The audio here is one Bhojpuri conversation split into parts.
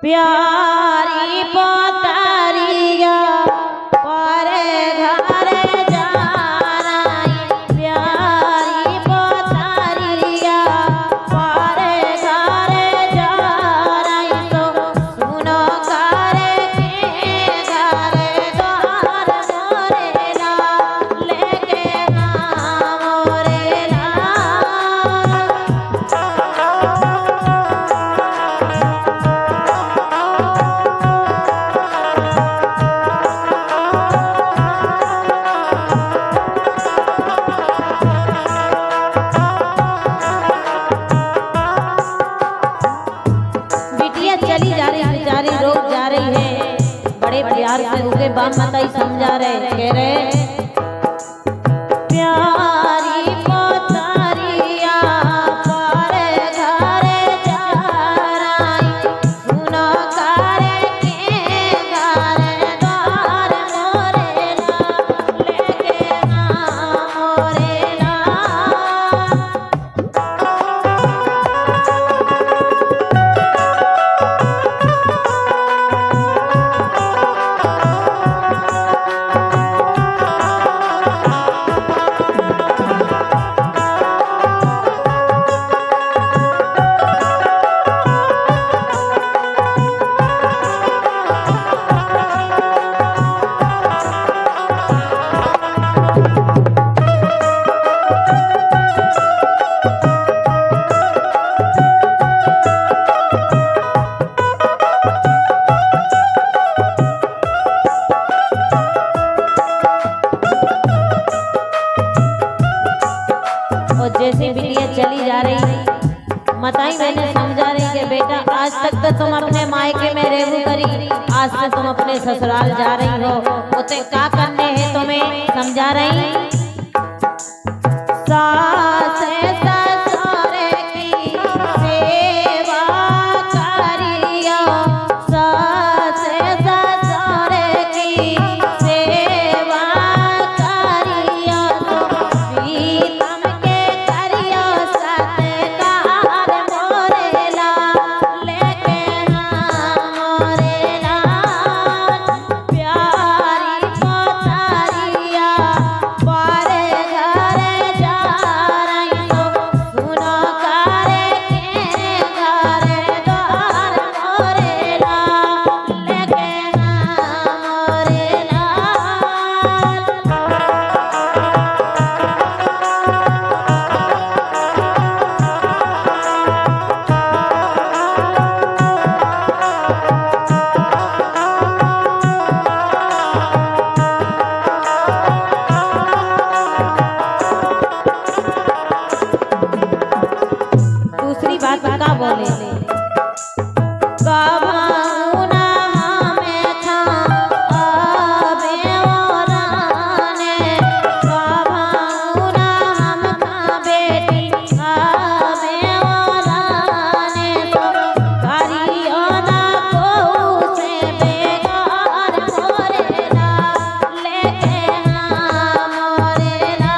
प्यारी पोतरिया पर घर जा रही, प्यारी पोतरिया पर घर जा रही, तो सुनो कर के घर द्वार मोरेला लेके मोरेला। बिटिया चली जा रही, बेचारी रोक जा रही है, बड़े प्यार से उनके बाप माता समझा रहे, कह रहे प्यारी पोतरिया पर घर जा रही, सुनो कर के घर द्वार मोरेला लेके मोरेला। और जैसे बिटिया चली जा रही, मताई मैंने समझा रही कि बेटा आज तक तो तुम अपने मायके में रहू करी, आज से तुम अपने ससुराल जा रही हो, उसे क्या करने हैं तुम्हें समझा रही। सास ससुर की सेवा करियो, सास ससुर की सेवा करियो, प्रीतम के करियो सत्कार मोरेला लेके मोरेला। प्यारी पोतरिया पर घर जा रही, तो सुनो कर के घर द्वार मोरेला लेके मोरेला। दूसरी बात का बोले कभाऊना हमें था अबे ओराने, कभाऊना हम था बेटी अबे ओराने, तो करियो ना को से बेकार मोरेला लेके मोरेला।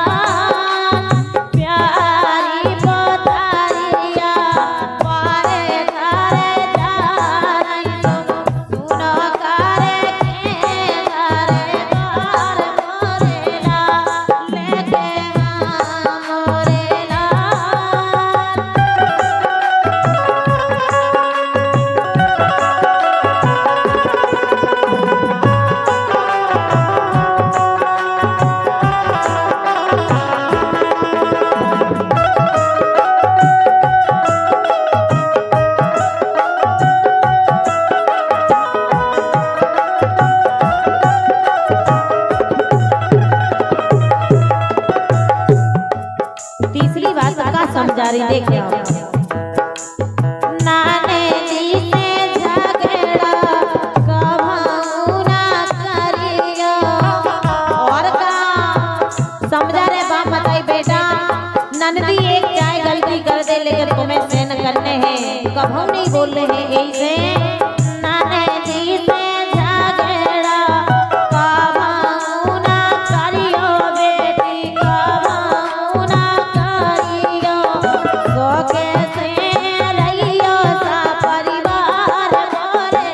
प्यारी पोतरिया पर घर जा रही, तो सुनो कर के घर द्वार मोरेला लेके मोरेला। तीसरी बात का समझा रही, देखिए नाने जी से झगड़ा कभाऊ ना करियो, और का समझा रहे बाप बताई बेटा नंदी एक चाहे गलती कर दे लेकिन तुम्हें सहन करने हैं, कभाऊ नहीं बोल रहे हैं ऐसे। नाने जी से झगड़ा कभाऊ ना करियो बेटी, कभाऊ ना करियो, सो कैसे रहियो सा परिवार मोरे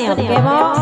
सुनिए